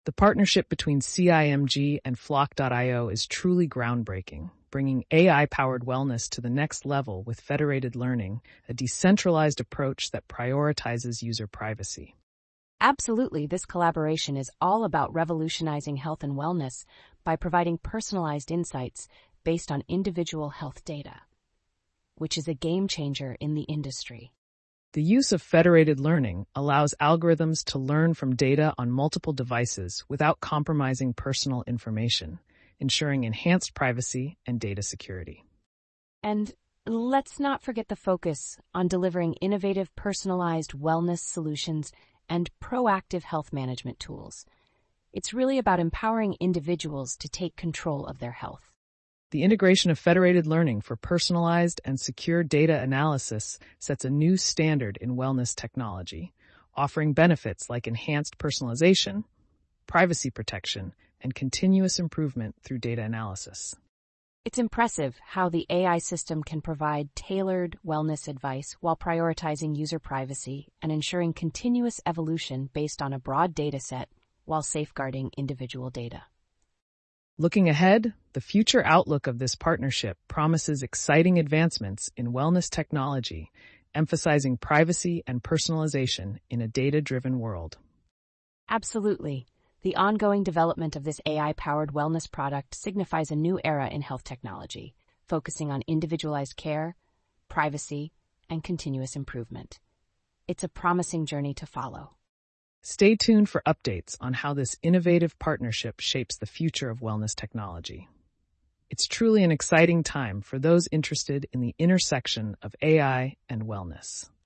The partnership between CIMG and Flock.io is truly groundbreaking, bringing AI-powered wellness to the next level with federated learning, a decentralized approach that prioritizes user privacy. Absolutely, this collaboration is all about revolutionizing health and wellness by providing personalized insights based on individual health data, which is a game changer in the industry. The use of federated learning allows algorithms to learn from data on multiple devices without compromising personal information, ensuring enhanced privacy and data security. And let's not forget the focus on delivering innovative, personalized wellness solutions and proactive health management tools. It's really about empowering individuals to take control of their health. The integration of federated learning for personalized and secure data analysis sets a new standard in wellness technology, offering benefits like enhanced personalization, privacy protection, and continuous improvement through data analysis. It's impressive how the AI system can provide tailored wellness advice while prioritizing user privacy and ensuring continuous evolution based on a broad data set while safeguarding individual data. Looking ahead, the future outlook of this partnership promises exciting advancements in wellness technology, emphasizing privacy and personalization in a data-driven world. Absolutely. The ongoing development of this AI-powered wellness product signifies a new era in health technology, focusing on individualized care, privacy, and continuous improvement. It's a promising journey to follow. Stay tuned for updates on how this innovative partnership shapes the future of wellness technology. It's truly an exciting time for those interested in the intersection of AI and wellness.